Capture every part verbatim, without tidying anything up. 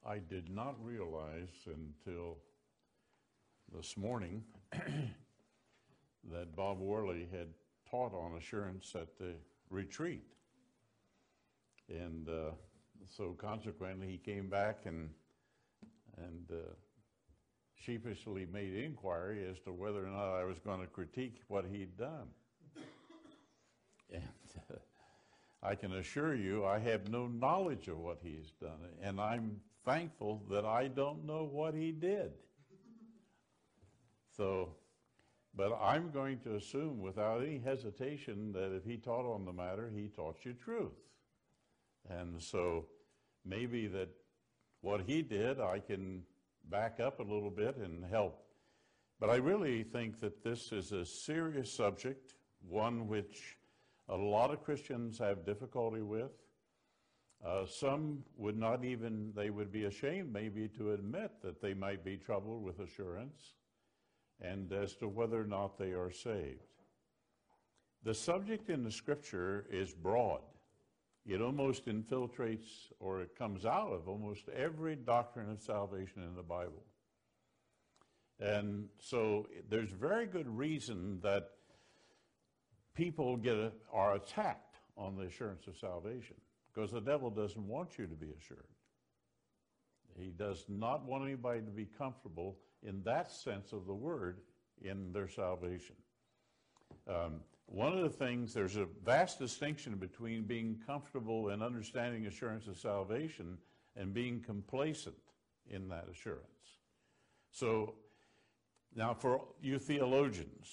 I did not realize until this morning that Bob Worley had taught on assurance at the retreat. And uh, so consequently, he came back and, and uh, sheepishly made inquiry as to whether or not I was going to critique what he'd done. And uh, I can assure you I have no knowledge of what he's done, and I'm thankful that I don't know what he did. So, but I'm going to assume without any hesitation that if he taught on the matter, he taught you truth. And so maybe that what he did, I can back up a little bit and help. But I really think that this is a serious subject, one which a lot of Christians have difficulty with. Uh, some would not even, they would be ashamed maybe to admit that they might be troubled with assurance and as to whether or not they are saved. The subject in the scripture is broad. It almost infiltrates, or it comes out of almost every doctrine of salvation in the Bible. And so there's very good reason that people get a, are attacked on the assurance of salvation, because the devil doesn't want you to be assured. He does not want anybody to be comfortable in that sense of the word in their salvation. Um, one of the things, there's a vast distinction between being comfortable and understanding assurance of salvation and being complacent in that assurance. So now for you theologians,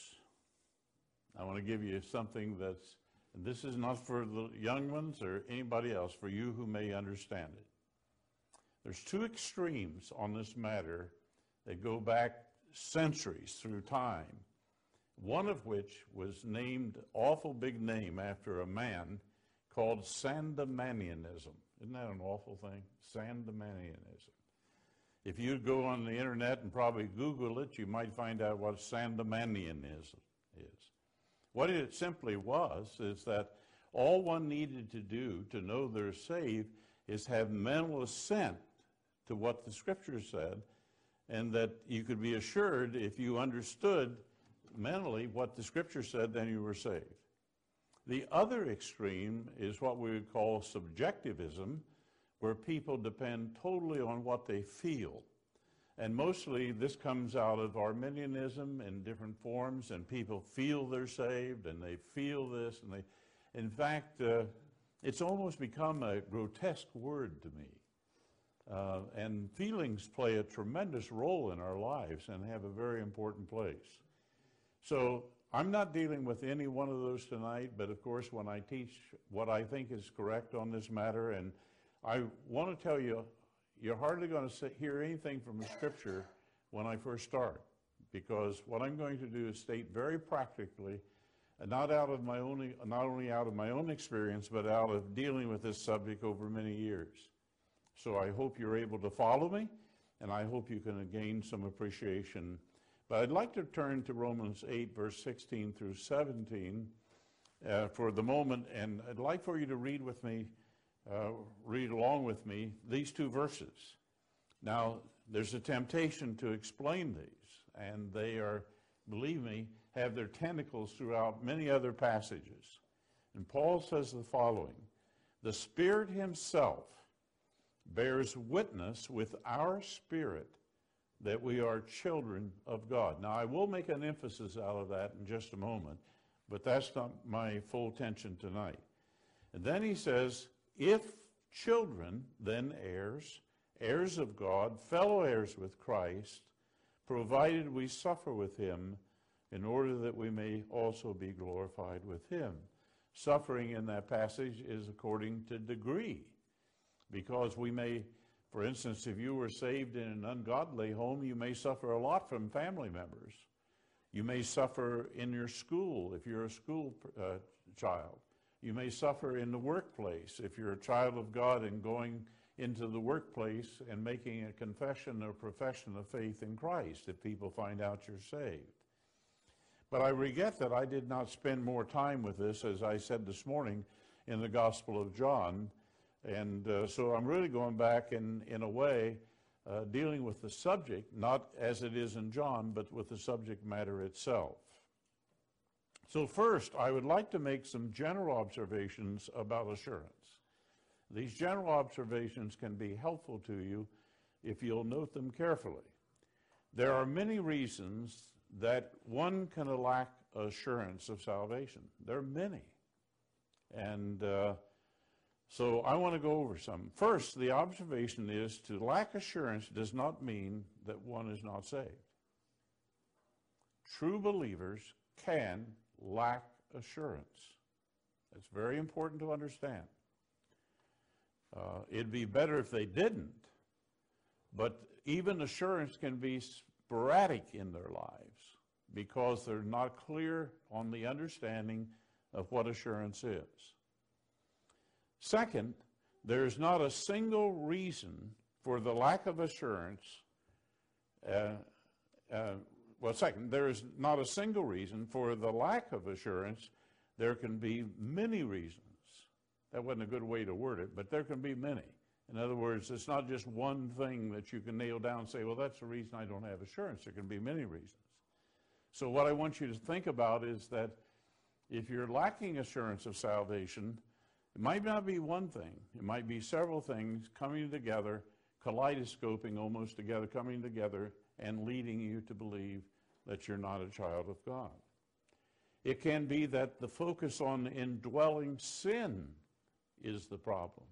I want to give you something that's, and this is not for the young ones or anybody else, for you who may understand it. There's two extremes on this matter that go back centuries through time, one of which was named, awful big name after a man called Sandemanianism. Isn't that an awful thing? Sandemanianism. If you go on the internet and probably Google it, you might find out what Sandemanianism is. What it simply was is that all one needed to do to know they're saved is have mental assent to what the Scripture said, and that you could be assured if you understood mentally what the Scripture said, then you were saved. The other extreme is what we would call subjectivism, where people depend totally on what they feel. And mostly this comes out of Arminianism in different forms, and people feel they're saved, and they feel this, and they, in fact, uh, it's almost become a grotesque word to me. Uh, and feelings play a tremendous role in our lives and have a very important place. So I'm not dealing with any one of those tonight, but of course when I teach what I think is correct on this matter, and I want to tell you, you're hardly going to hear anything from the Scripture when I first start, because what I'm going to do is state very practically, and not out of my only, not only out of my own experience, but out of dealing with this subject over many years. So I hope you're able to follow me, and I hope you can gain some appreciation. But I'd like to turn to Romans eight, verse sixteen through seventeen uh, for the moment, and I'd like for you to read with me, uh, read along with me, these two verses. Now, there's a temptation to explain these, and they are, believe me, have their tentacles throughout many other passages. And Paul says the following: "The Spirit himself bears witness with our spirit that we are children of God." Now, I will make an emphasis out of that in just a moment, but that's not my full attention tonight. And then he says, "If children, then heirs, heirs of God, fellow heirs with Christ, provided we suffer with him, in order that we may also be glorified with him." Suffering in that passage is according to degree, because we may, for instance, if you were saved in an ungodly home, you may suffer a lot from family members. You may suffer in your school if you're a school uh, child. You may suffer in the workplace if you're a child of God and going into the workplace and making a confession or profession of faith in Christ if people find out you're saved. But I regret that I did not spend more time with this, as I said this morning, in the Gospel of John. And uh, so I'm really going back in, in a way, uh, dealing with the subject, not as it is in John, but with the subject matter itself. So first, I would like to make some general observations about assurance. These general observations can be helpful to you if you'll note them carefully. There are many reasons that one can lack assurance of salvation. There are many. And uh, so I want to go over some. First, the observation is to lack assurance does not mean that one is not saved. True believers can lack assurance. That's very important to understand. Uh, it'd be better if they didn't, but even assurance can be sporadic in their lives because they're not clear on the understanding of what assurance is. Second, there's not a single reason for the lack of assurance. Uh, uh, well, second, there is not a single reason for the lack of assurance. There can be many reasons. That wasn't a good way to word it, but there can be many. In other words, it's not just one thing that you can nail down and say, well, that's the reason I don't have assurance. There can be many reasons. So what I want you to think about is that if you're lacking assurance of salvation, it might not be one thing. It might be several things coming together, kaleidoscoping almost together, coming together, and leading you to believe that you're not a child of God. It can be that the focus on indwelling sin is the problem.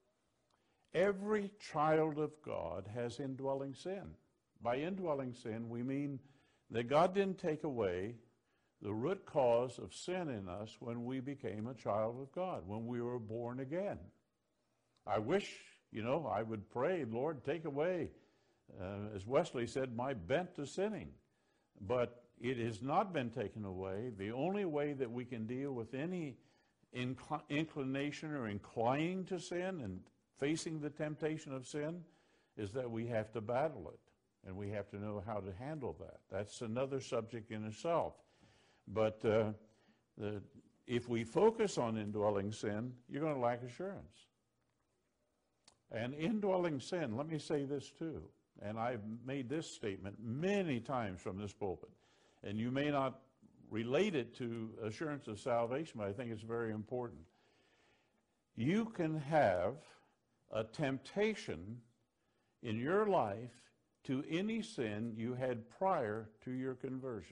Every child of God has indwelling sin. By indwelling sin, we mean that God didn't take away the root cause of sin in us when we became a child of God, when we were born again. I wish, you know, I would pray, Lord, take away, uh, as Wesley said, my bent to sinning. But it has not been taken away. The only way that we can deal with any incl- inclination or inclining to sin and facing the temptation of sin is that we have to battle it, and we have to know how to handle that. That's another subject in itself. But uh, the, if we focus on indwelling sin, you're going to lack assurance. And indwelling sin, let me say this too, and I've made this statement many times from this pulpit, and you may not relate it to assurance of salvation, but I think it's very important. You can have a temptation in your life to any sin you had prior to your conversion,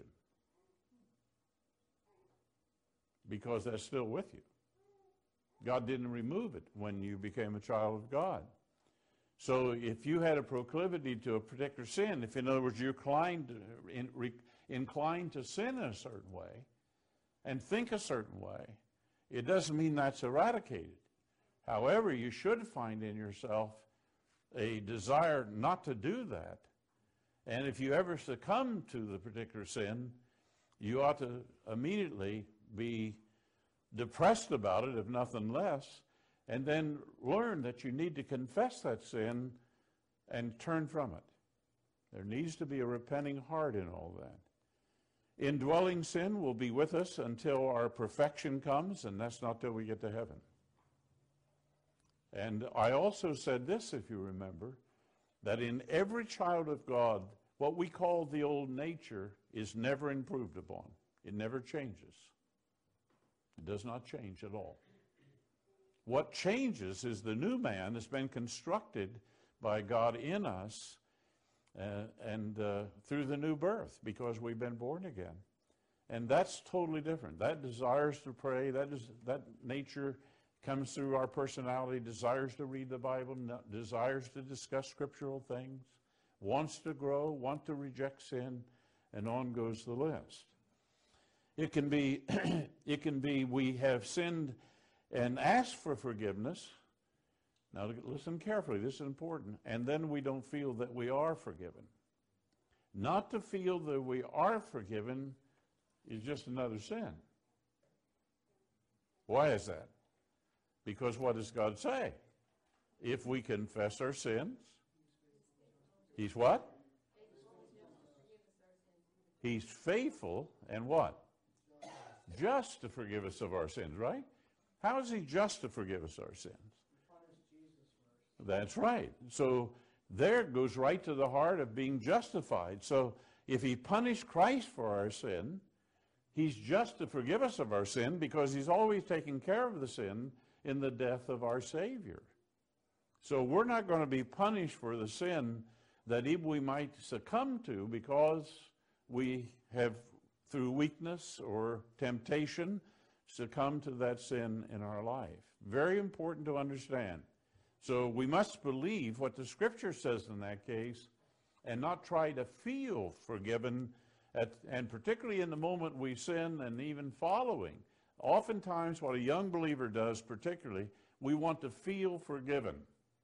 because that's still with you. God didn't remove it when you became a child of God. So if you had a proclivity to a particular sin, if in other words you're inclined to, in, re, inclined to sin in a certain way and think a certain way, it doesn't mean that's eradicated. However, you should find in yourself a desire not to do that. And if you ever succumb to the particular sin, you ought to immediately be depressed about it, if nothing less, and then learn that you need to confess that sin and turn from it. There needs to be a repenting heart in all that. Indwelling sin will be with us until our perfection comes, and that's not till we get to heaven. And I also said this, if you remember, that in every child of God, what we call the old nature is never improved upon. It never changes. It does not change at all. What changes is the new man that's been constructed by God in us uh, and uh, through the new birth, because we've been born again. And that's totally different. That desires to pray, that, is, that nature comes through our personality, desires to read the Bible, desires to discuss scriptural things, wants to grow, wants to reject sin, and on goes the list. It can be, it can be we have sinned and asked for forgiveness. Now listen carefully, this is important. And then we don't feel that we are forgiven. Not to feel that we are forgiven is just another sin. Why is that? Because what does God say? If we confess our sins, He's what? He's faithful and what? Just to forgive us of our sins, right? How is He just to forgive us our sins? That's right. So there it goes right to the heart of being justified. So if he punished Christ for our sin, he's just to forgive us of our sin because he's always taking care of the sin in the death of our Savior. So we're not going to be punished for the sin that we might succumb to because we have, through weakness or temptation, succumbed to that sin in our life. Very important to understand. So we must believe what the Scripture says in that case and not try to feel forgiven, at, and particularly in the moment we sin and even following. Oftentimes what a young believer does particularly, we want to feel forgiven.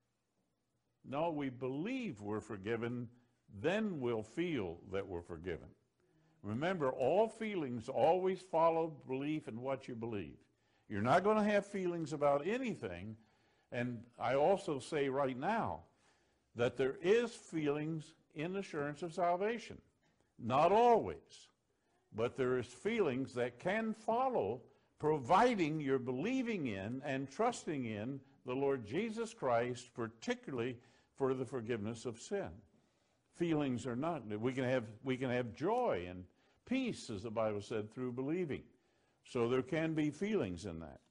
No, we believe we're forgiven, then we'll feel that we're forgiven. Remember, all feelings always follow belief in what you believe. You're not going to have feelings about anything. And I also say right now that there is feelings in assurance of salvation. Not always, but there is feelings that can follow providing you're believing in and trusting in the Lord Jesus Christ, particularly for the forgiveness of sin. Feelings are not. We can have, we can have joy and peace, as the Bible said, through believing. So there can be feelings in that.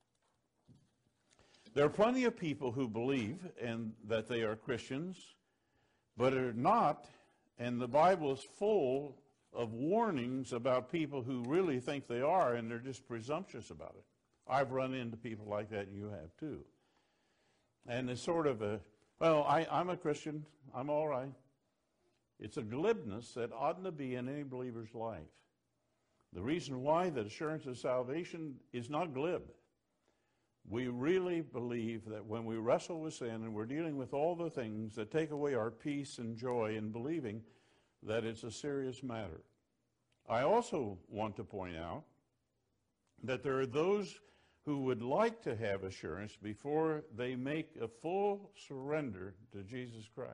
There are plenty of people who believe and that they are Christians, but are not, and the Bible is full of warnings about people who really think they are, and they're just presumptuous about it. I've run into people like that, and you have too. And it's sort of a, well, I, I'm a Christian, I'm all right. It's a glibness that oughtn't to be in any believer's life. The reason why the assurance of salvation is not glib. We really believe that when we wrestle with sin and we're dealing with all the things that take away our peace and joy in believing, that it's a serious matter. I also want to point out that there are those who would like to have assurance before they make a full surrender to Jesus Christ.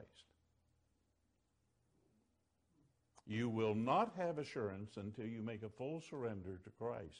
You will not have assurance until you make a full surrender to Christ.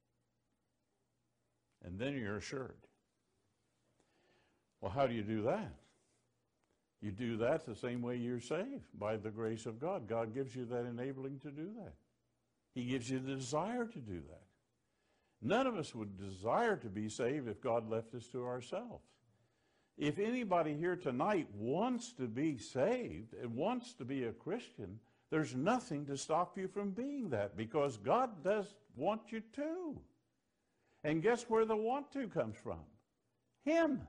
And then you're assured. Well, how do you do that? You do that the same way you're saved, by the grace of God. God gives you that enabling to do that. He gives you the desire to do that. None of us would desire to be saved if God left us to ourselves. If anybody here tonight wants to be saved and wants to be a Christian, there's nothing to stop you from being that, because God does want you to. And guess where the want to comes from? Him.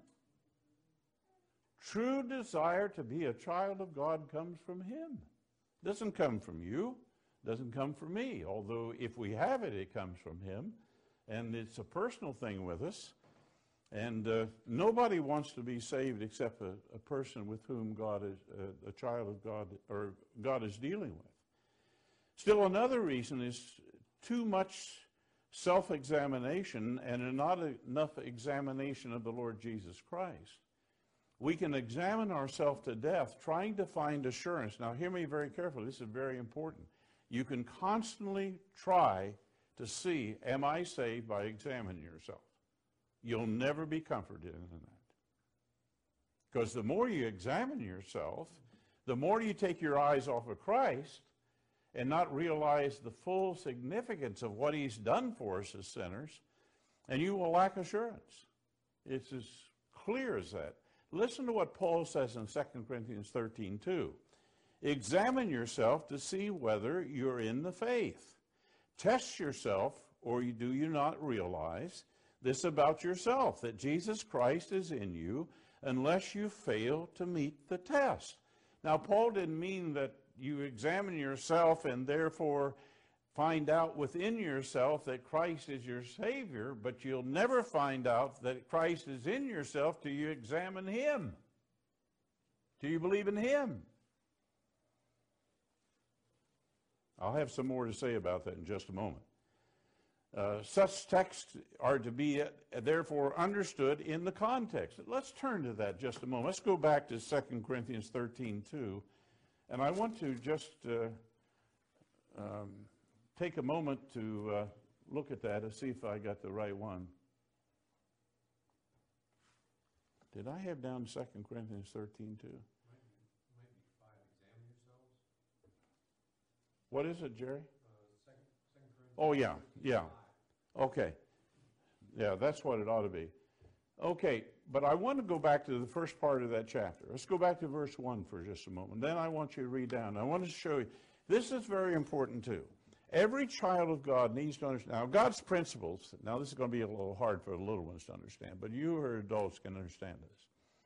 True desire to be a child of God comes from Him. Doesn't come from you. Doesn't come from me. Although if we have it, it comes from Him. And it's a personal thing with us. And uh, nobody wants to be saved except a, a person with whom God is, uh, a child of God, or God is dealing with. Still another reason is too much self-examination and not enough examination of the Lord Jesus Christ. We can examine ourselves to death trying to find assurance. Now hear me very carefully, this is very important. You can constantly try to see, am I saved, by examining yourself. You'll never be comforted in that. Because the more you examine yourself, the more you take your eyes off of Christ and not realize the full significance of what He's done for us as sinners, and you will lack assurance. It's as clear as that. Listen to what Paul says in Second Corinthians thirteen two. Examine yourself to see whether you're in the faith. Test yourself, or do you not realize this about yourself, that Jesus Christ is in you, unless you fail to meet the test. Now, Paul didn't mean that you examine yourself and therefore find out within yourself that Christ is your Savior, but you'll never find out that Christ is in yourself till you examine Him, till you believe in Him. I'll have some more to say about that in just a moment. Uh, such texts are to be, uh, therefore, understood in the context. Let's turn to that just a moment. Let's go back to Second Corinthians thirteen two. And I want to just uh, um, take a moment to uh, look at that and see if I got the right one. Did I have down Second Corinthians thirteen too? Might be, might be five. Examine yourselves. What is it, Jerry? Uh, second, second Corinthians. Oh, yeah, yeah. five. Okay. Yeah, that's what it ought to be. Okay, but I want to go back to the first part of that chapter. Let's go back to verse one for just a moment. Then I want you to read down. I want to show you. This is very important too. Every child of God needs to understand. Now, God's principles, now this is going to be a little hard for the little ones to understand, but you who are adults can understand this.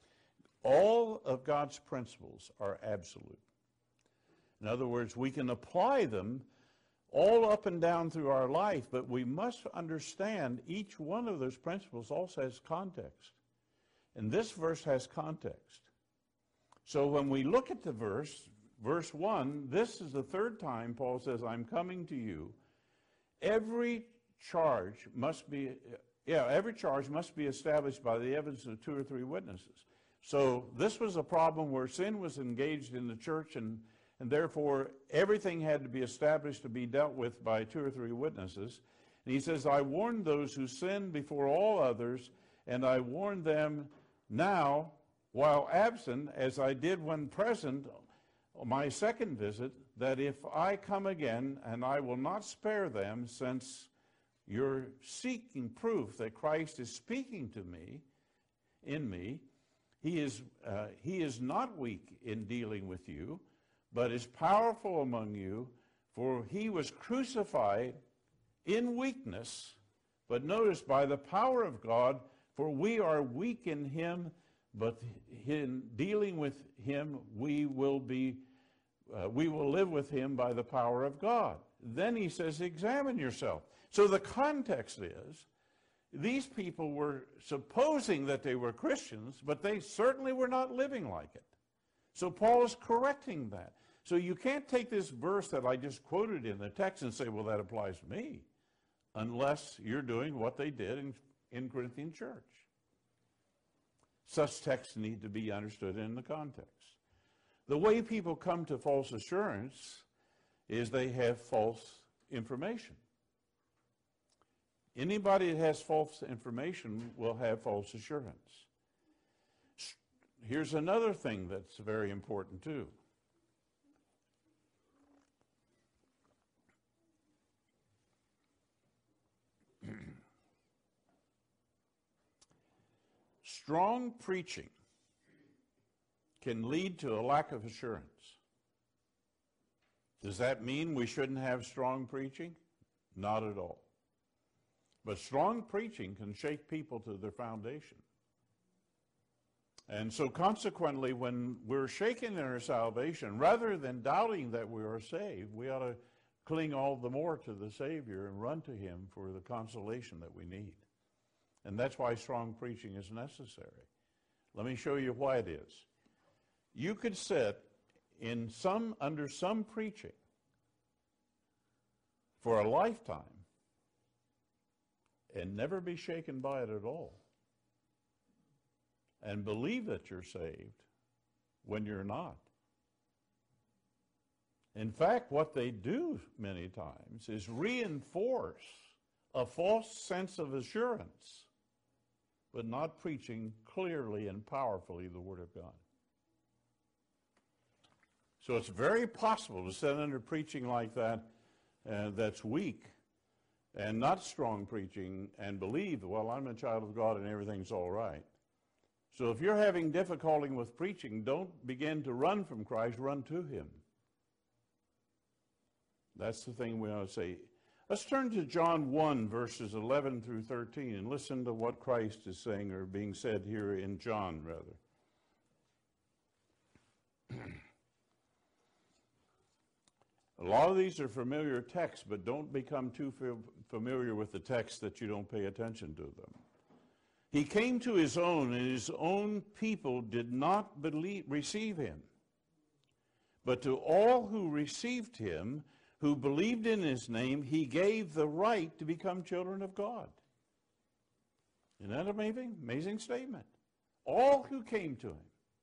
All of God's principles are absolute. In other words, we can apply them all up and down through our life, but we must understand each one of those principles also has context. And this verse has context. So when we look at the verse, verse one, this is the third time Paul says, I'm coming to you. Every charge must be, yeah, every charge must be established by the evidence of two or three witnesses. So this was a problem where sin was engaged in the church, and, and therefore everything had to be established to be dealt with by two or three witnesses. And he says, I warned those who sinned before all others, and I warn them now, while absent, as I did when present, my second visit, that if I come again, and I will not spare them, since you're seeking proof that Christ is speaking to me, in me, he is, uh, he is not weak in dealing with you, but is powerful among you, for he was crucified in weakness, but notice, by the power of God, for we are weak in him, but in dealing with him, we will be, uh, we will live with him by the power of God. Then he says, examine yourself. So the context is, these people were supposing that they were Christians, but they certainly were not living like it. So Paul is correcting that. So you can't take this verse that I just quoted in the text and say, well, that applies to me, unless you're doing what they did in, in Corinthian church. Such texts need to be understood in the context. The way people come to false assurance is they have false information. Anybody that has false information will have false assurance. Here's another thing that's very important too. Strong preaching can lead to a lack of assurance. Does that mean we shouldn't have strong preaching? Not at all. But strong preaching can shake people to their foundation. And so consequently, when we're shaken in our salvation, rather than doubting that we are saved, we ought to cling all the more to the Savior and run to him for the consolation that we need. And that's why strong preaching is necessary. Let me show you why it is. You could sit in some, under some preaching for a lifetime and never be shaken by it at all, and believe that you're saved when you're not. In fact, what they do many times is reinforce a false sense of assurance, but not preaching clearly and powerfully the Word of God. So it's very possible to sit under preaching like that uh, that's weak and not strong preaching and believe, well, I'm a child of God and everything's all right. So if you're having difficulty with preaching, don't begin to run from Christ, run to him. That's the thing we ought to say. Let's turn to John one, verses eleven through thirteen, and listen to what Christ is saying, or being said here in John, rather. A lot of these are familiar texts, but don't become too familiar with the text that you don't pay attention to them. He came to his own, and his own people did not believe, receive him. But to all who received him, who believed in his name, he gave the right to become children of God. Isn't that amazing? Amazing statement. All who came to him,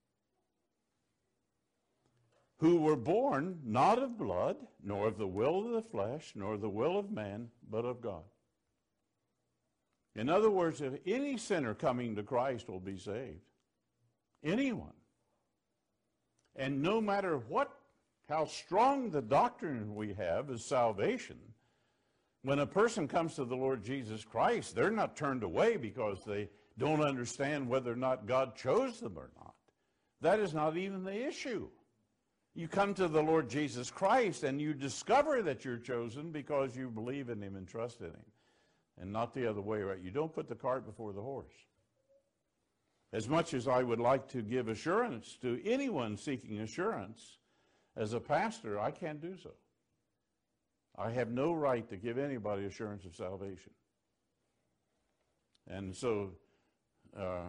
who were born not of blood, nor of the will of the flesh, nor the will of man, but of God. In other words, if any sinner coming to Christ will be saved, Anyone. And no matter what, how strong the doctrine we have is salvation, when a person comes to the Lord Jesus Christ, they're not turned away because they don't understand whether or not God chose them or not. That is not even the issue. You come to the Lord Jesus Christ and you discover that you're chosen because you believe in him and trust in him, and not the other way around. You don't put the cart before the horse. As much as I would like to give assurance to anyone seeking assurance, as a pastor, I can't do so. I have no right to give anybody assurance of salvation. And so, uh,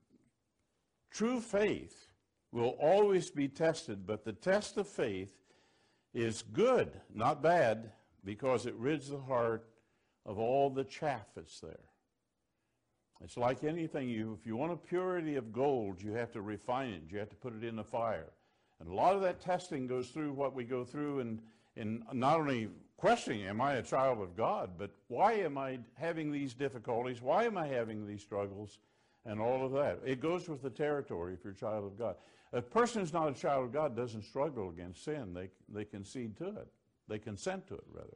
true faith will always be tested, but the test of faith is good, not bad, because it rids the heart of all the chaff that's there. It's like anything. You, if you want a purity of gold, you have to refine it. You have to put it in the fire. And a lot of that testing goes through what we go through in, in not only questioning, am I a child of God, but why am I having these difficulties? Why am I having these struggles? And all of that. It goes with the territory if you're a child of God. A person who's not a child of God doesn't struggle against sin. They, they concede to it. They consent to it, rather.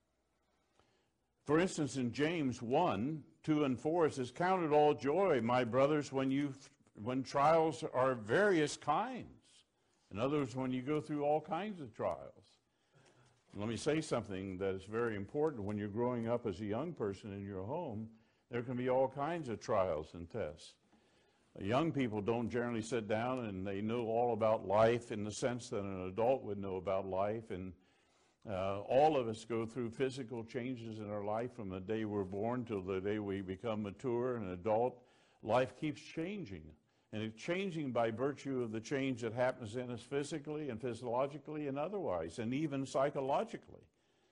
For instance, in James one, two and four, it says, count it all joy, my brothers, when, you, when trials are of various kinds. In other words, when you go through all kinds of trials. Let me say something that is very important. When you're growing up as a young person in your home, there can be all kinds of trials and tests. Young people don't generally sit down and they know all about life in the sense that an adult would know about life. And uh, all of us go through physical changes in our life from the day we're born till the day we become mature and adult. Life keeps changing. And it's changing by virtue of the change that happens in us physically and physiologically and otherwise, and even psychologically.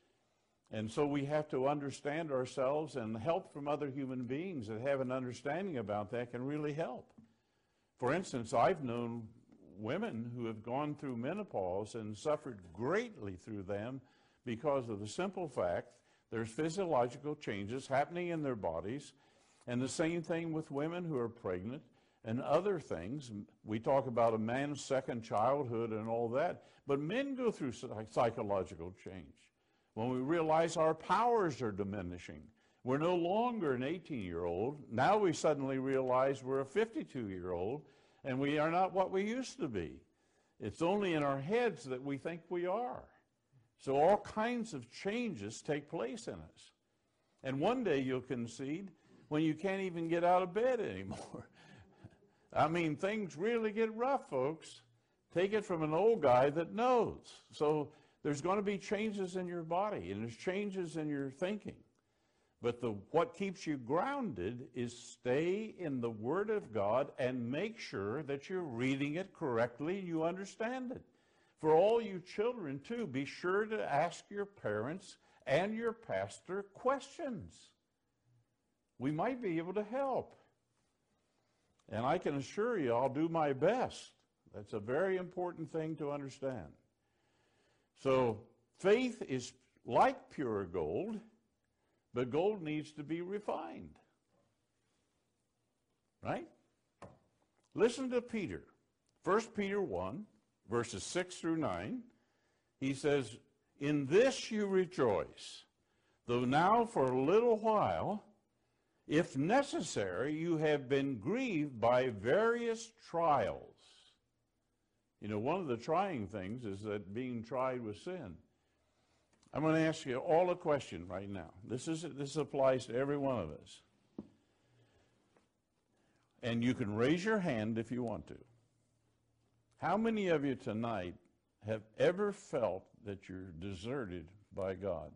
And so we have to understand ourselves, and help from other human beings that have an understanding about that can really help. For instance, I've known women who have gone through menopause and suffered greatly through them because of the simple fact there's physiological changes happening in their bodies, and the same thing with women who are pregnant and other things. We talk about a man's second childhood and all that, but men go through psychological change. When we realize our powers are diminishing, we're no longer an eighteen-year-old. Now we suddenly realize we're a fifty-two-year-old, and we are not what we used to be. It's only in our heads that we think we are. So all kinds of changes take place in us. And one day you'll concede when you can't even get out of bed anymore. I mean, things really get rough, folks. Take it from an old guy that knows. So there's going to be changes in your body, and there's changes in your thinking. But the, what keeps you grounded is stay in the Word of God and make sure that you're reading it correctly and you understand it. For all you children, too, be sure to ask your parents and your pastor questions. We might be able to help. And I can assure you I'll do my best. That's a very important thing to understand. So faith is like pure gold, but gold needs to be refined. Right? Listen to Peter. First Peter one, verses six through nine. He says, in this you rejoice, though now for a little while, if necessary, you have been grieved by various trials. You know, one of the trying things is that being tried with sin. I'm going to ask you all a question right now. This is this applies to every one of us. And you can raise your hand if you want to. How many of you tonight have ever felt that you're deserted by God?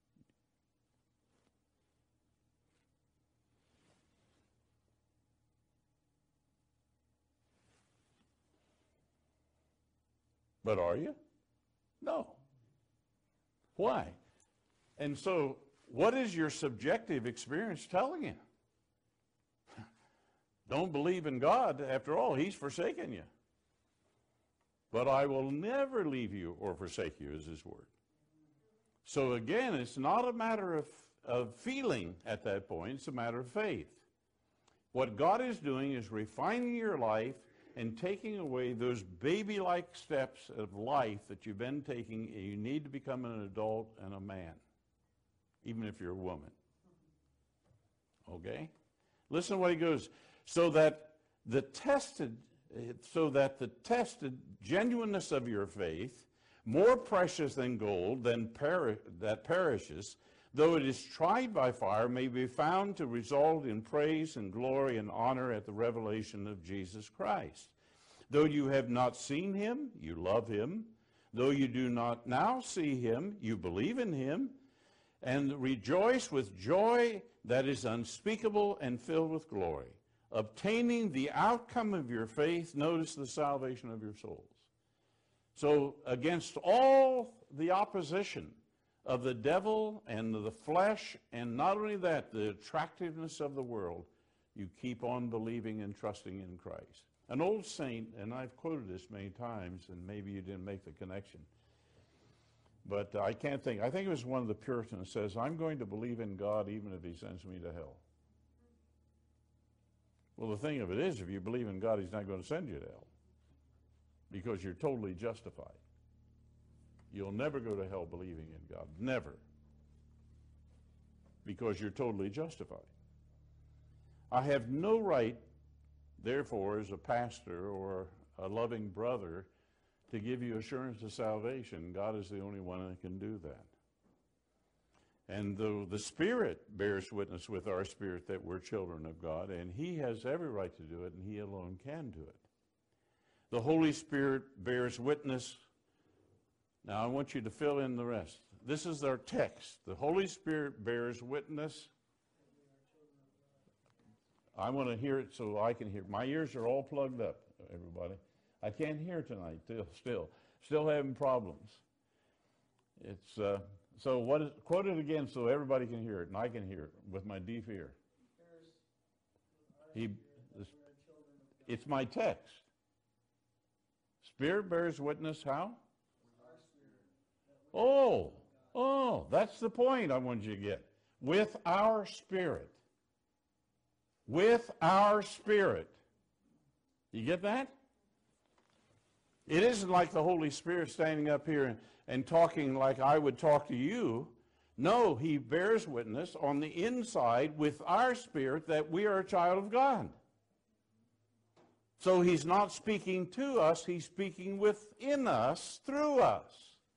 But are you? No. Why? And so, what is your subjective experience telling you? Don't believe in God. After all, He's forsaken you. But I will never leave you or forsake you, is His word. So again, it's not a matter of, of feeling at that point. It's a matter of faith. What God is doing is refining your life and taking away those baby-like steps of life that you've been taking. You need to become an adult and a man, even if you're a woman. Okay? Listen to what he goes. So that the tested, so that the tested genuineness of your faith, more precious than gold, than peri- that perishes, though it is tried by fire, may be found to result in praise and glory and honor at the revelation of Jesus Christ. Though you have not seen him, you love him. Though you do not now see him, you believe in him, and rejoice with joy that is unspeakable and filled with glory, obtaining the outcome of your faith, notice, the salvation of your souls. So against all the opposition of the devil and the flesh, and not only that, the attractiveness of the world, you keep on believing and trusting in Christ. An old saint, and I've quoted this many times, and maybe you didn't make the connection, but I can't think, I think it was one of the Puritans says, I'm going to believe in God even if he sends me to hell. Well, the thing of it is, if you believe in God, he's not going to send you to hell, because you're totally justified. You'll never go to hell believing in God. Never. Because you're totally justified. I have no right, therefore, as a pastor or a loving brother, to give you assurance of salvation. God is the only one that can do that. And though the Spirit bears witness with our spirit that we're children of God, and he has every right to do it, and he alone can do it. The Holy Spirit bears witness. Now, I want you to fill in the rest. This is our text. The Holy Spirit bears witness. I want to hear it so I can hear. My ears are all plugged up, everybody. I can't hear tonight, still. Still, still having problems. It's uh, so what is, quote it again so everybody can hear it, and I can hear it with my deaf ear. He, it's my text. Spirit bears witness how? Oh, oh, that's the point I wanted you to get. With our spirit. With our spirit. You get that? It isn't like the Holy Spirit standing up here and, and talking like I would talk to you. No, he bears witness on the inside with our spirit that we are a child of God. So he's not speaking to us, he's speaking within us, through us.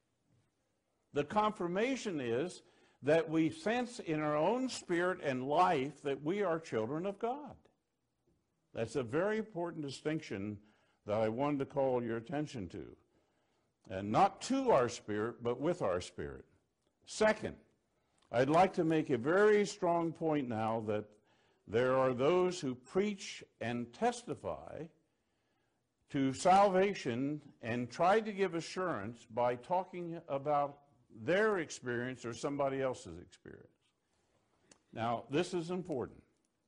The confirmation is that we sense in our own spirit and life that we are children of God. That's a very important distinction that I wanted to call your attention to. And not to our spirit, but with our spirit. Second, I'd like to make a very strong point now that there are those who preach and testify to salvation and try to give assurance by talking about their experience or somebody else's experience. Now, this is important.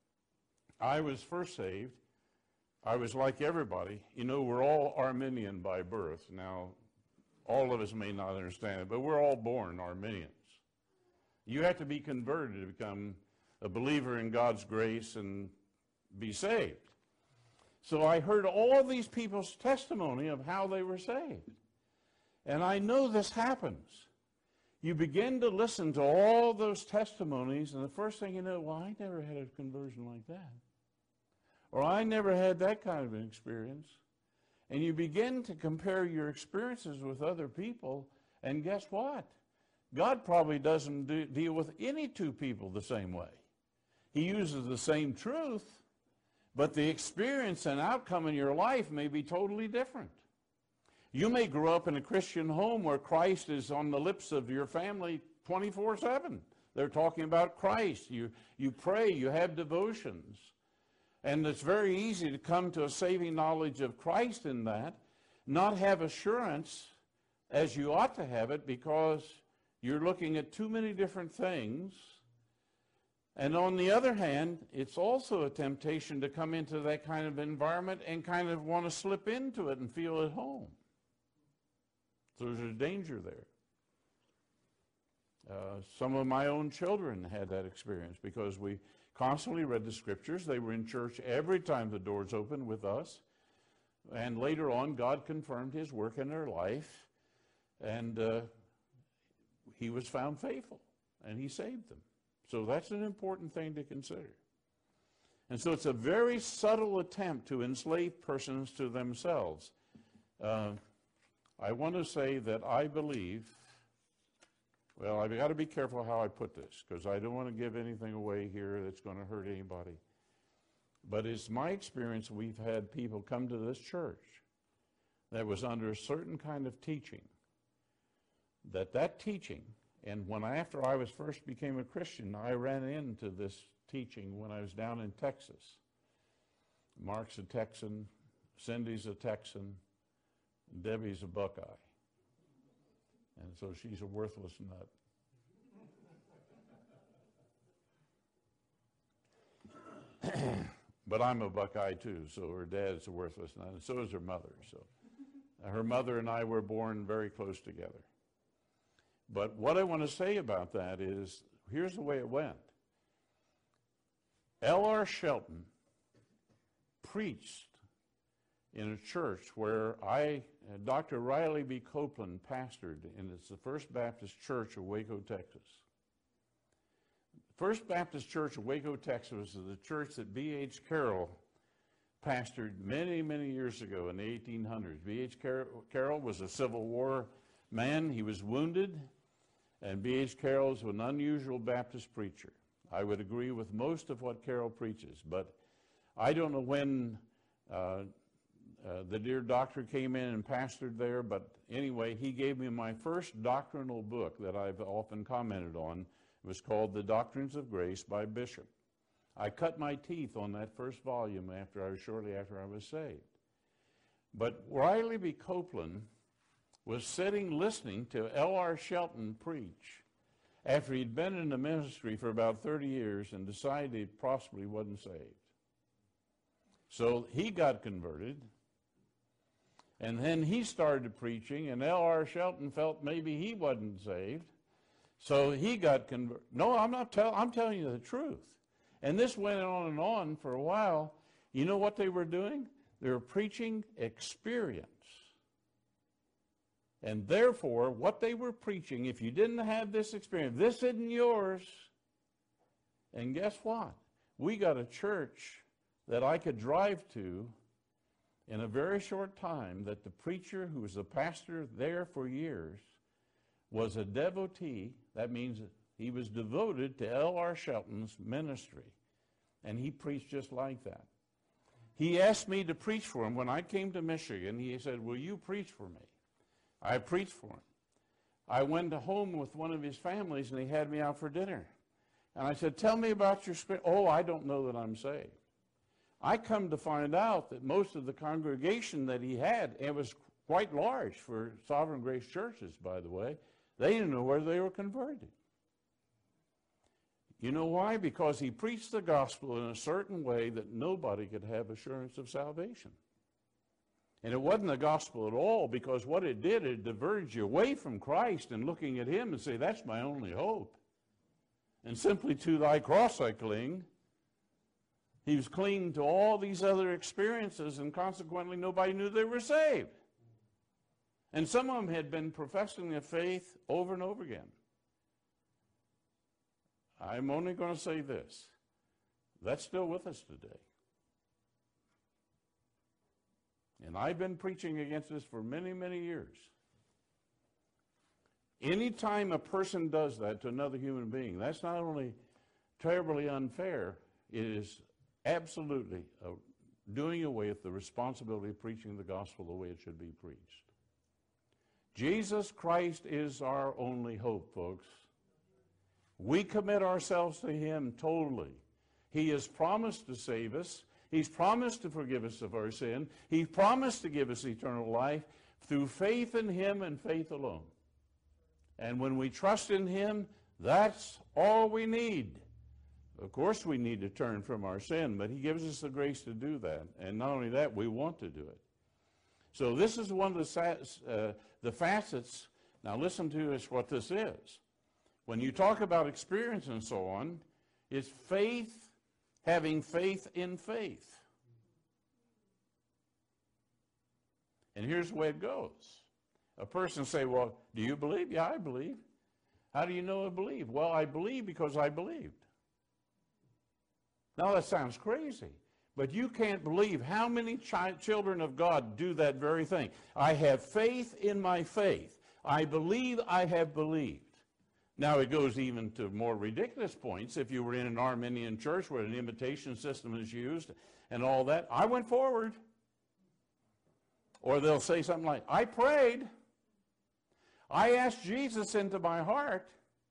I was first saved. I was like everybody. You know, we're all Arminian by birth. Now, all of us may not understand it, but we're all born Arminians. You have to be converted to become a believer in God's grace and be saved. So I heard all these people's testimony of how they were saved. And I know this happens. You begin to listen to all those testimonies, and the first thing you know, well, I never had a conversion like that. Or I never had that kind of an experience. And you begin to compare your experiences with other people, and guess what? God probably doesn't do, deal with any two people the same way. He uses the same truth, but the experience and outcome in your life may be totally different. You may grow up in a Christian home where Christ is on the lips of your family twenty-four seven. They're talking about Christ. You, you pray, you have devotions. And it's very easy to come to a saving knowledge of Christ in that, not have assurance as you ought to have it because you're looking at too many different things. And on the other hand, it's also a temptation to come into that kind of environment and kind of want to slip into it and feel at home. So there's a danger there. Uh, some of my own children had that experience because we constantly read the scriptures. They were in church every time the doors opened with us. And later on, God confirmed his work in their life, and uh, he was found faithful, and he saved them. So that's an important thing to consider. And so it's a very subtle attempt to enslave persons to themselves. Uh, I want to say that I believe, well, I've got to be careful how I put this, because I don't want to give anything away here that's going to hurt anybody. But it's my experience we've had people come to this church that was under a certain kind of teaching, that that teaching, and when I, after I was first became a Christian, I ran into this teaching when I was down in Texas. Mark's a Texan, Cindy's a Texan, and Debbie's a Buckeye. And so she's a worthless nut. But I'm a Buckeye too, so her dad's a worthless nut, and so is her mother. So uh, her mother and I were born very close together. But what I want to say about that is, here's the way it went. L R Shelton preached in a church where I, uh, Doctor Riley B. Copeland pastored, and it's the First Baptist Church of Waco, Texas. First Baptist Church of Waco, Texas is the church that B H Carroll pastored many, many years ago in the eighteen hundreds. B H Carroll was a Civil War man. He was wounded, and B H Carroll was an unusual Baptist preacher. I would agree with most of what Carroll preaches, but I don't know when uh, uh, the dear doctor came in and pastored there, but anyway, he gave me my first doctrinal book that I've often commented on. It was called The Doctrines of Grace by Bishop. I cut my teeth on that first volume after I was, shortly after I was saved. But Riley B. Copeland was sitting listening to L R Shelton preach after he'd been in the ministry for about thirty years and decided he possibly wasn't saved. So he got converted, and then he started preaching, and L R Shelton felt maybe he wasn't saved. So he got converted. No, I'm not telling, I'm telling you the truth. And this went on and on for a while. You know what they were doing? They were preaching experience. And therefore, what they were preaching, if you didn't have this experience, this isn't yours. And guess what? We got a church that I could drive to in a very short time, that the preacher who was the pastor there for years was a devotee. That means he was devoted to L R Shelton's ministry. And he preached just like that. He asked me to preach for him. When I came to Michigan, he said, will you preach for me? I preached for him. I went to home with one of his families, and he had me out for dinner. And I said, tell me about your spirit. Oh, I don't know that I'm saved. I come to find out that most of the congregation that he had, it was quite large for Sovereign Grace churches, by the way, they didn't know whether they were converted. You know why? Because he preached the gospel in a certain way that nobody could have assurance of salvation. And it wasn't the gospel at all, because what it did, it diverged you away from Christ and looking at him and say, that's my only hope. And simply to thy cross I cling. He was clinging to all these other experiences, and consequently nobody knew they were saved. And some of them had been professing their faith over and over again. I'm only going to say this. That's still with us today. And I've been preaching against this for many, many years. Anytime a person does that to another human being, that's not only terribly unfair, it is absolutely uh, doing away with the responsibility of preaching the gospel the way it should be preached. Jesus Christ is our only hope, folks. We commit ourselves to him totally. He has promised to save us. He's promised to forgive us of our sin. He's promised to give us eternal life through faith in him and faith alone. And when we trust in him, that's all we need. Of course, we need to turn from our sin, but he gives us the grace to do that. And not only that, we want to do it. So this is one of the, uh, the facets. Now listen to us what this is. When you talk about experience and so on, it's faith, having faith in faith. And here's the way it goes. A person say, well, do you believe? Yeah, I believe. How do you know I believe? Well, I believe because I believed. Now that sounds crazy, but you can't believe how many chi- children of God do that very thing. I have faith in my faith. I believe I have believed. Now it goes even to more ridiculous points. If you were in an Arminian church where an invitation system is used and all that, I went forward. Or they'll say something like, I prayed. I asked Jesus into my heart.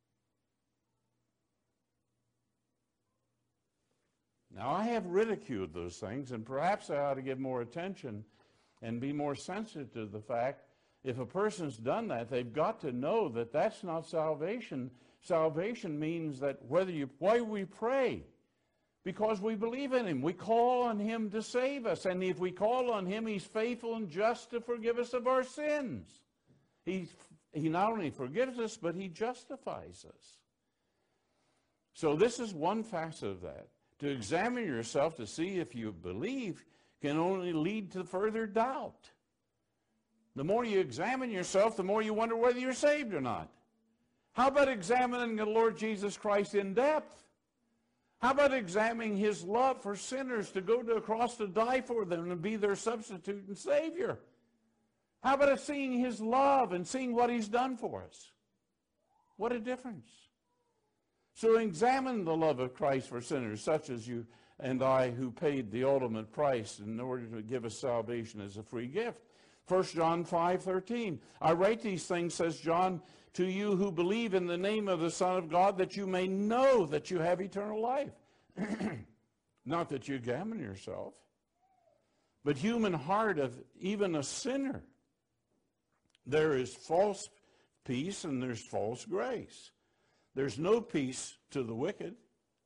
Now, I have ridiculed those things, and perhaps I ought to give more attention and be more sensitive to the fact if a person's done that, they've got to know that that's not salvation. Salvation means that whether you, why we pray, because we believe in him. We call on him to save us, and if we call on him, he's faithful and just to forgive us of our sins. He, he not only forgives us, but he justifies us. So this is one facet of that. To examine yourself to see if you believe can only lead to further doubt. The more you examine yourself, the more you wonder whether you're saved or not. How about examining the Lord Jesus Christ in depth? How about examining his love for sinners to go to the cross to die for them and be their substitute and Savior? How about seeing his love and seeing what he's done for us? What a difference. So examine the love of Christ for sinners, such as you and I, who paid the ultimate price in order to give us salvation as a free gift. First John five thirteen. I write these things, says John, to you who believe in the name of the Son of God, that you may know that you have eternal life. Not that you examine yourself, but human heart of even a sinner. There is false peace and there's false grace. There's no peace to the wicked.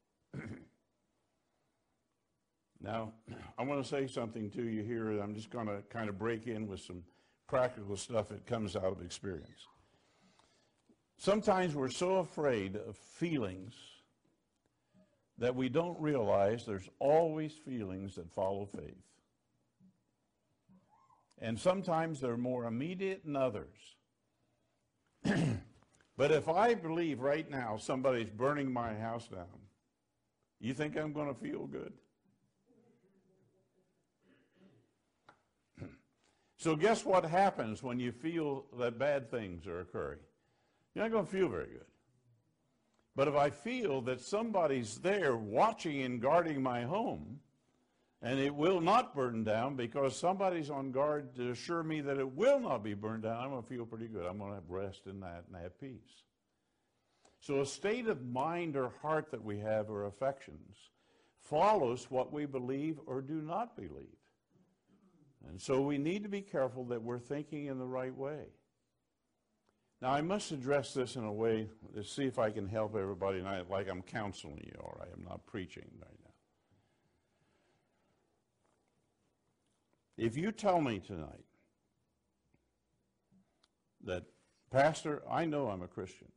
Now, I want to say something to you here. I'm just going to kind of break in with some practical stuff that comes out of experience. Sometimes we're so afraid of feelings that we don't realize there's always feelings that follow faith. And sometimes they're more immediate than others. But if I believe right now somebody's burning my house down, you think I'm going to feel good? So guess what happens when you feel that bad things are occurring? You're not going to feel very good. But if I feel that somebody's there watching and guarding my home, and it will not burn down because somebody's on guard to assure me that it will not be burned down, I'm going to feel pretty good. I'm going to have rest in that and have peace. So a state of mind or heart that we have, or affections, follows what we believe or do not believe. And so we need to be careful that we're thinking in the right way. Now, I must address this in a way to see if I can help everybody, and I, like I'm counseling you, all right? I'm not preaching right now. If you tell me tonight that, Pastor, I know I'm a Christian,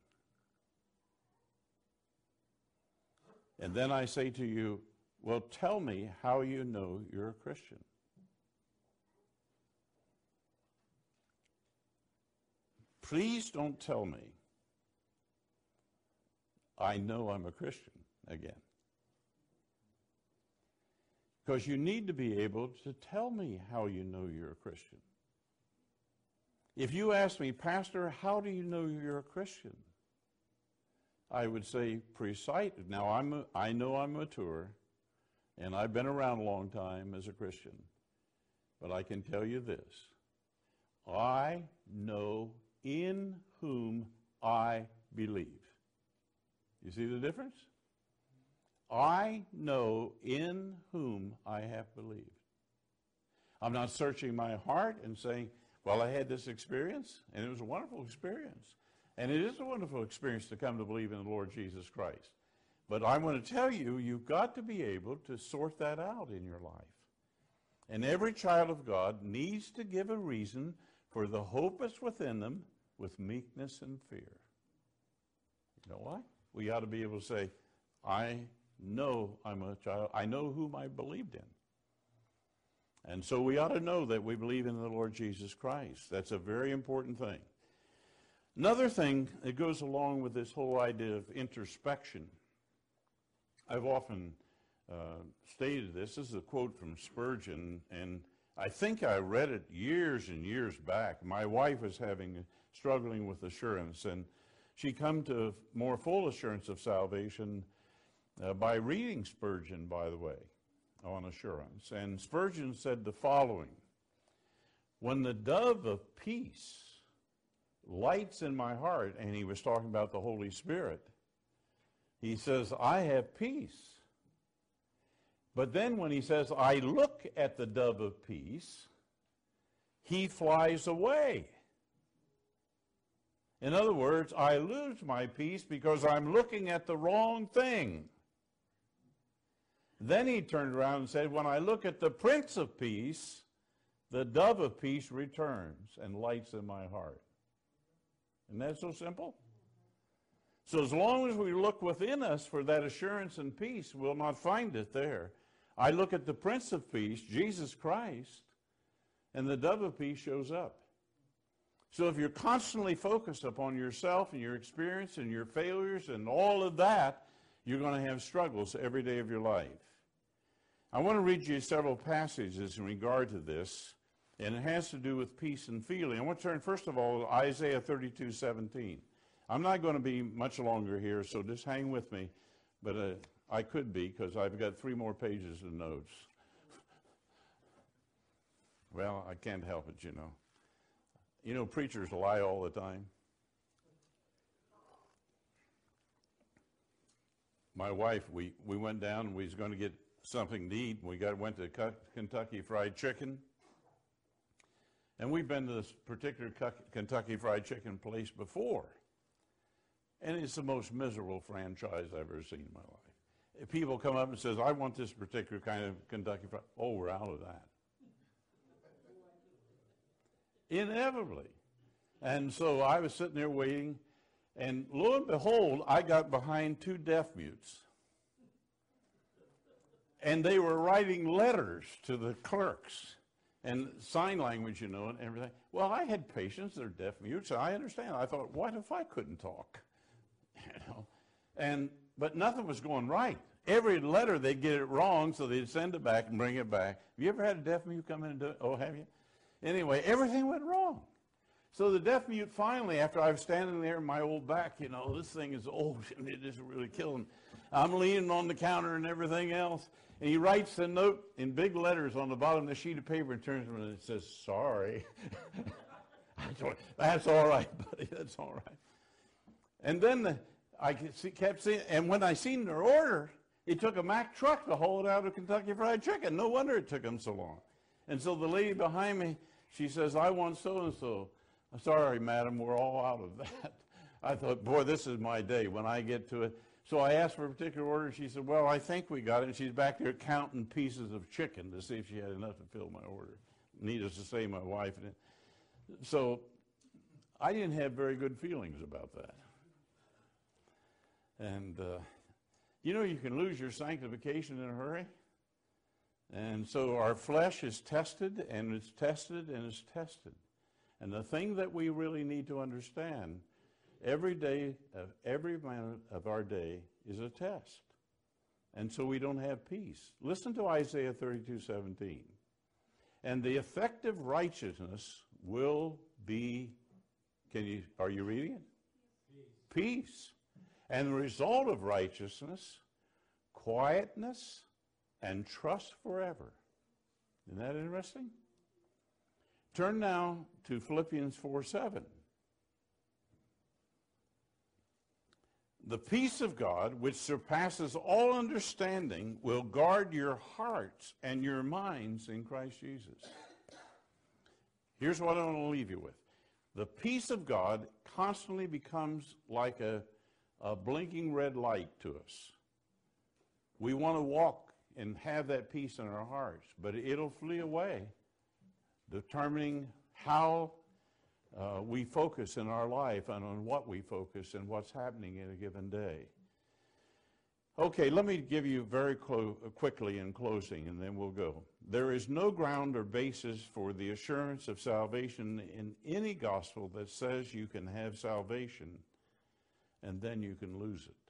and then I say to you, well, tell me how you know you're a Christian. Please don't tell me, I know I'm a Christian again. Because you need to be able to tell me how you know you're a Christian. If you ask me, Pastor, how do you know you're a Christian? I would say, precise. Now, I'm a, I know I'm mature, and I've been around a long time as a Christian. But I can tell you this. I know in whom I believe. You see the difference? I know in whom I have believed. I'm not searching my heart and saying, well, I had this experience, and it was a wonderful experience. And it is a wonderful experience to come to believe in the Lord Jesus Christ. But I want to tell you, you've got to be able to sort that out in your life. And every child of God needs to give a reason for the hope that's within them with meekness and fear. You know why? We ought to be able to say, I know I'm a child. I know whom I believed in. And so we ought to know that we believe in the Lord Jesus Christ. That's a very important thing. Another thing that goes along with this whole idea of introspection, I've often uh, stated this. This is a quote from Spurgeon, and I think I read it years and years back. My wife was having, struggling with assurance, and she come to more full assurance of salvation uh, by reading Spurgeon, by the way, on assurance. And Spurgeon said the following: when the dove of peace lights in my heart, and he was talking about the Holy Spirit, he says, I have peace. But then when he says, I look at the dove of peace, he flies away. In other words, I lose my peace because I'm looking at the wrong thing. Then he turned around and said, when I look at the Prince of Peace, the dove of peace returns and lights in my heart. Isn't that so simple? So as long as we look within us for that assurance and peace, we'll not find it there. I look at the Prince of Peace, Jesus Christ, and the dove of peace shows up. So if you're constantly focused upon yourself and your experience and your failures and all of that, you're going to have struggles every day of your life. I want to read you several passages in regard to this, and it has to do with peace and feeling. I want to turn, first of all, to Isaiah thirty-two seventeen. I'm not going to be much longer here, so just hang with me, but uh, I could be, because I've got three more pages of notes. Well, I can't help it, you know. You know, preachers lie all the time. My wife, we, we went down and we was going to get something to eat. We got went to Kentucky Fried Chicken. And we've been to this particular Kentucky Fried Chicken place before. And it's the most miserable franchise I've ever seen in my life. If people come up and says, I want this particular kind of Kentucky Fried, oh, we're out of that. Inevitably. And so I was sitting there waiting, and lo and behold, I got behind two deaf mutes. And they were writing letters to the clerks and sign language, you know, and everything. Well, I had patients, they're deaf mutes, I understand. I thought, what if I couldn't talk? You know, and but nothing was going right. Every letter they'd get it wrong, so they'd send it back and bring it back. Have you ever had a deaf mute come in and do it? Oh, have you? Anyway, everything went wrong. So the deaf mute finally, after I was standing there in my old back, you know, this thing is old and it is really killing. I'm leaning on the counter and everything else. And he writes a note in big letters on the bottom of the sheet of paper and turns to me and it says, sorry. I thought, that's all right, buddy, that's all right. And then the, I kept seeing, and when I seen their order, it took a Mack truck to haul it out of Kentucky Fried Chicken. No wonder it took them so long. And so the lady behind me, she says, I want so-and-so. Sorry, madam, we're all out of that. I thought, boy, this is my day when I get to it. So I asked for a particular order. She said, well, I think we got it. And she's back there counting pieces of chicken to see if she had enough to fill my order. Needless to say, my wife didn't. So I didn't have very good feelings about that. And, uh, you know, you can lose your sanctification in a hurry. And so our flesh is tested, and it's tested, and it's tested. And the thing that we really need to understand, every day, of every minute of our day is a test. And so we don't have peace. Listen to Isaiah thirty-two seventeen. And the effective righteousness will be, can you, are you reading it? Peace. Peace. And the result of righteousness, quietness, and trust forever. Isn't that interesting? Turn now to Philippians four seven. The peace of God, which surpasses all understanding, will guard your hearts and your minds in Christ Jesus. Here's what I want to leave you with. The peace of God constantly becomes like a, a blinking red light to us. We want to walk and have that peace in our hearts, but it'll flee away, determining how uh, we focus in our life and on what we focus and what's happening in a given day. Okay, let me give you very clo- quickly in closing, and then we'll go. There is no ground or basis for the assurance of salvation in any gospel that says you can have salvation and then you can lose it.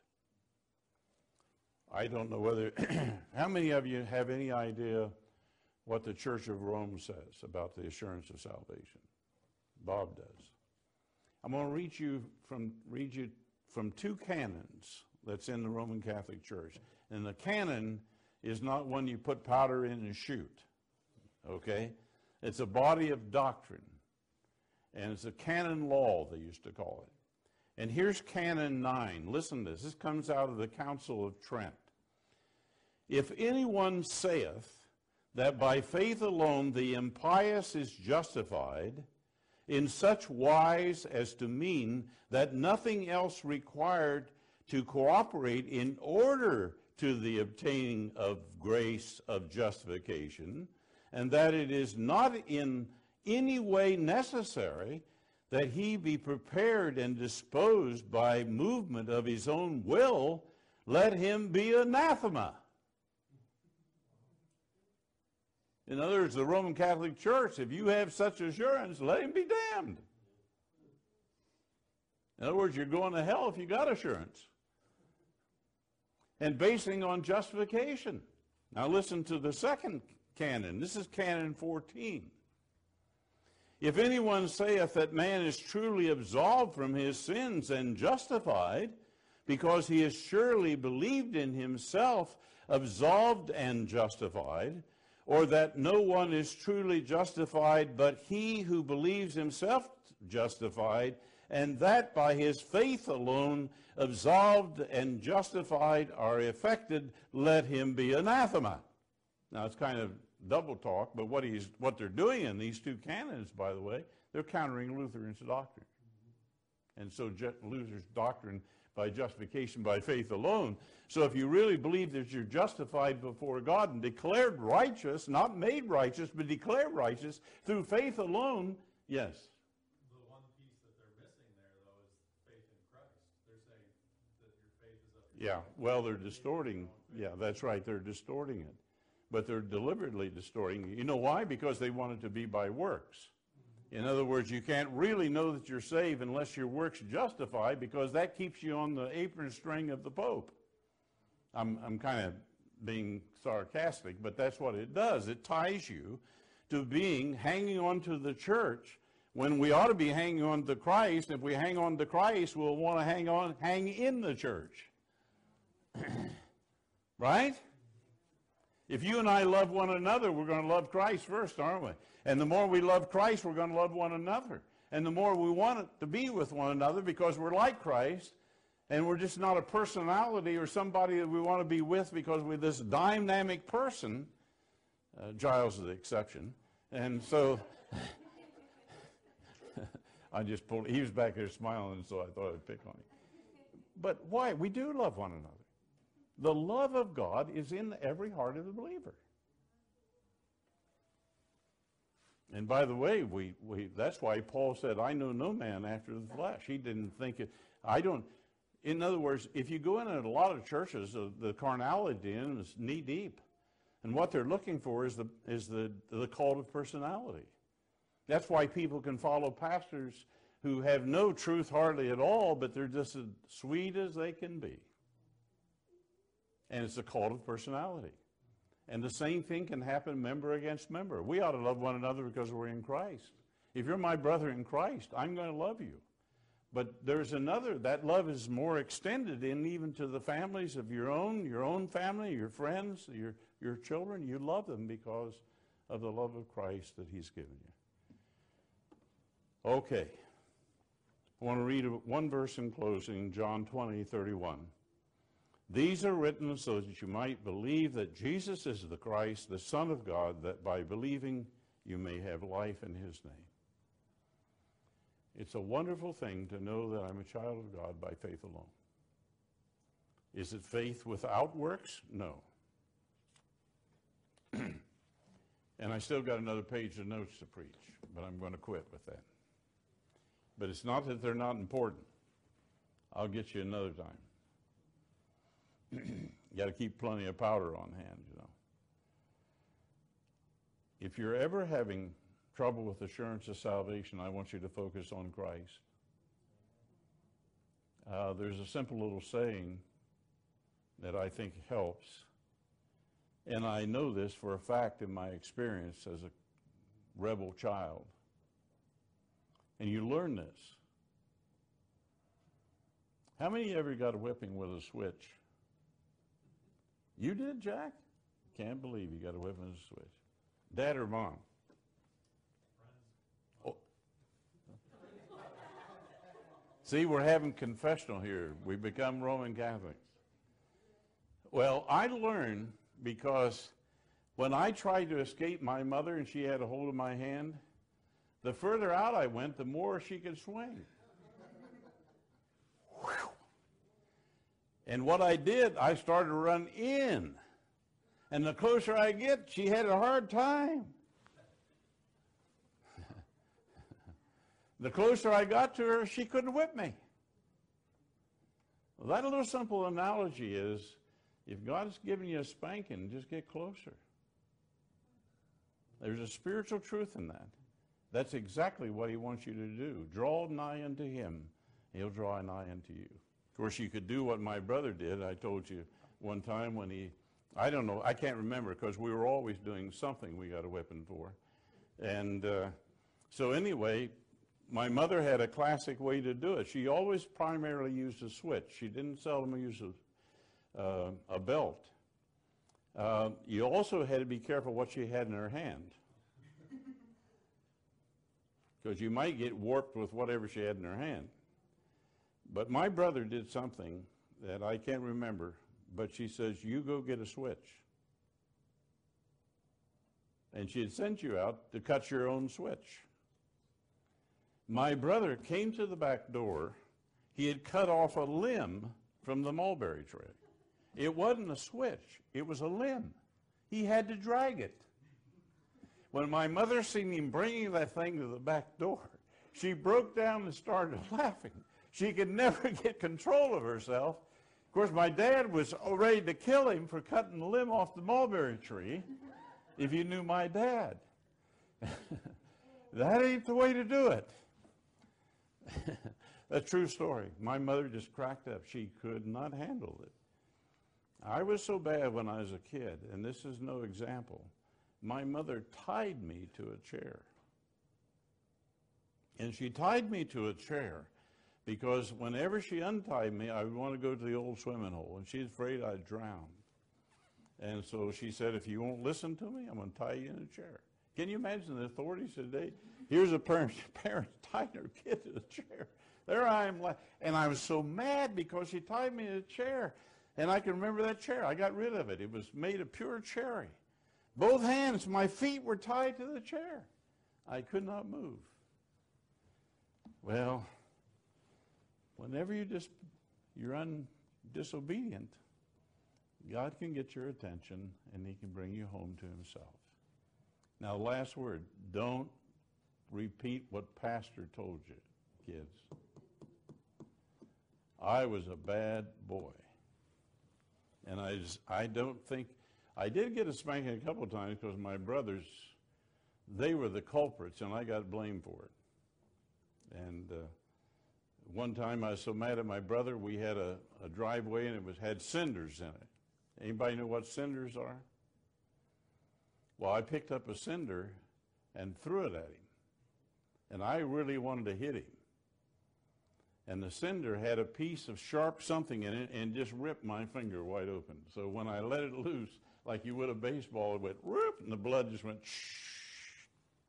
I don't know whether, how many of you have any idea what the Church of Rome says about the assurance of salvation? Bob does. I'm going to read you from, read you from two canons that's in the Roman Catholic Church. And the canon is not one you put powder in and shoot, okay? It's a body of doctrine, and it's a canon law, they used to call it. And here's canon nine. Listen to this. This comes out of the Council of Trent. If anyone saith that by faith alone the impious is justified, in such wise as to mean that nothing else required to cooperate in order to the obtaining of grace of justification, and that it is not in any way necessary that he be prepared and disposed by movement of his own will, let him be anathema. In other words, the Roman Catholic Church, if you have such assurance, let him be damned. In other words, you're going to hell if you got assurance. And basing on justification. Now listen to the second canon. This is canon fourteen. If anyone saith that man is truly absolved from his sins and justified, because he has surely believed in himself, absolved and justified, or that no one is truly justified but he who believes himself justified, and that by his faith alone absolved and justified are effected, let him be anathema. Now it's kind of double talk, but what he's what they're doing in these two canons, by the way, they're countering Luther's doctrine. And so ju- Luther's doctrine by justification by faith alone. So if you really believe that you're justified before God and declared righteous, not made righteous, but declared righteous through faith alone, yes. The one piece that they're missing there, though, is faith in Christ. They're saying that your faith is up to Yeah, well, they're distorting. Yeah, that's right. They're distorting it. But they're deliberately distorting it. You know why? Because they want it to be by works. In other words, you can't really know that you're saved unless your works justify, because that keeps you on the apron string of the Pope. I'm, I'm kind of being sarcastic, but that's what it does. It ties you to being, hanging on to the church, when we ought to be hanging on to Christ. If we hang on to Christ, we'll want to hang on, hang in the church. Right? If you and I love one another, we're going to love Christ first, aren't we? And the more we love Christ, we're going to love one another. And the more we want it to be with one another, because we're like Christ, and we're just not a personality or somebody that we want to be with because we're this dynamic person. Uh, Giles is the exception. And so I just pulled, he was back there smiling, so I thought I'd pick on him. But why? We do love one another. The love of God is in every heart of the believer. And by the way, we, we that's why Paul said, I know no man after the flesh. He didn't think it, I don't, in other words, if you go in at a lot of churches, uh, the carnality in is knee deep. And what they're looking for is the, is the, the cult of personality. That's why people can follow pastors who have no truth hardly at all, but they're just as sweet as they can be. And it's a cult of personality. And the same thing can happen member against member. We ought to love one another because we're in Christ. If you're my brother in Christ, I'm going to love you. But there's another, that love is more extended in even to the families of your own, your own family, your friends, your, your children. You love them because of the love of Christ that he's given you. Okay. I want to read one verse in closing, John twenty, thirty-one. These are written so that you might believe that Jesus is the Christ, the Son of God, that by believing you may have life in his name. It's a wonderful thing to know that I'm a child of God by faith alone. Is it faith without works? No. And I still got another page of notes to preach, but I'm going to quit with that. But it's not that they're not important. I'll get you another time. You got to keep plenty of powder on hand, you know. If you're ever having trouble with assurance of salvation, I want you to focus on Christ. Uh, there's a simple little saying that I think helps, and I know this for a fact in my experience as a rebel child. And you learn this. How many ever got a whipping with a switch? You did, Jack? Can't believe you got a whipping with a switch. Dad or mom? Oh. See, we're having confessional here. We become Roman Catholics. Well, I learned because when I tried to escape my mother and she had a hold of my hand, the further out I went, the more she could swing. And what I did, I started to run in. And the closer I get, she had a hard time. The closer I got to her, she couldn't whip me. Well, that little simple analogy is, if God's giving you a spanking, just get closer. There's a spiritual truth in that. That's exactly what he wants you to do. Draw nigh unto him. He'll draw nigh unto you. Of course, you could do what my brother did. I told you one time when he, I don't know, I can't remember because we were always doing something we got a whipping for. And uh, so anyway, my mother had a classic way to do it. She always primarily used a switch. She didn't seldom use a, uh, a belt. Uh, you also had to be careful what she had in her hand, because you might get warped with whatever she had in her hand. But my brother did something that I can't remember, but she says, you go get a switch. And she had sent you out to cut your own switch. My brother came to the back door. He had cut off a limb from the mulberry tree. It wasn't a switch. It was a limb. He had to drag it. When my mother seen him bringing that thing to the back door, she broke down and started laughing. She could never get control of herself. Of course, my dad was ready to kill him for cutting the limb off the mulberry tree, if you knew my dad. That ain't the way to do it. A true story. My mother just cracked up. She could not handle it. I was so bad when I was a kid, and this is no example. My mother tied me to a chair. And she tied me to a chair because whenever she untied me, I would want to go to the old swimming hole, and she's afraid I'd drown. And so she said, if you won't listen to me, I'm going to tie you in a chair. Can you imagine the authorities today? Here's a parent, parent tying her kid to the chair. There I am, and I was so mad because she tied me in a chair. And I can remember that chair. I got rid of it. It was made of pure cherry. Both hands, my feet were tied to the chair. I could not move. Well, whenever you just, you're un, disobedient, God can get your attention and he can bring you home to himself. Now, last word, don't repeat what pastor told you, kids. I was a bad boy. And I, just, I don't think, I did get a spanking a couple of times because my brothers, they were the culprits and I got blamed for it. And uh, one time I was so mad at my brother, we had a, a driveway and it was had cinders in it. Anybody know what cinders are? Well, I picked up a cinder and threw it at him. And I really wanted to hit him. And the cinder had a piece of sharp something in it and just ripped my finger wide open. So when I let it loose, like you would a baseball, it went whoop, and the blood just went shh.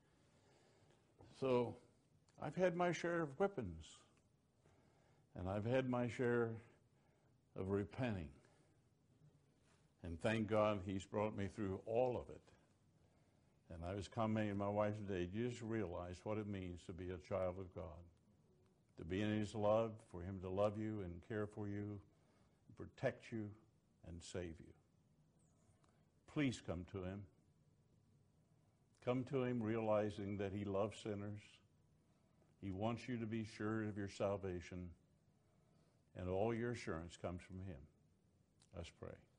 So I've had my share of whippings. And I've had my share of repenting. And thank God he's brought me through all of it. And I was commenting to my wife today, you just realize what it means to be a child of God. To be in his love, for him to love you and care for you, protect you, and save you. Please come to him. Come to him realizing that he loves sinners. He wants you to be sure of your salvation, and all your assurance comes from him. Let's pray.